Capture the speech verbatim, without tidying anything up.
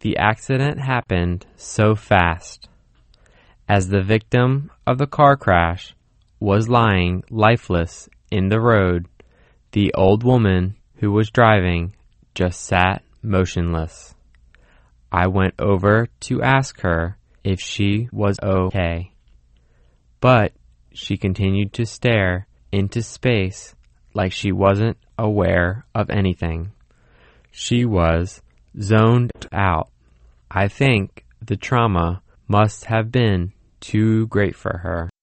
The accident happened so fast. As the victim of the car crash was lying lifeless in the road, the old woman who was driving just sat motionless. I went over to ask her if she was okay, but she continued to stare into space like she wasn't aware of anything. She was zoned out. I think the trauma must have been too great for her.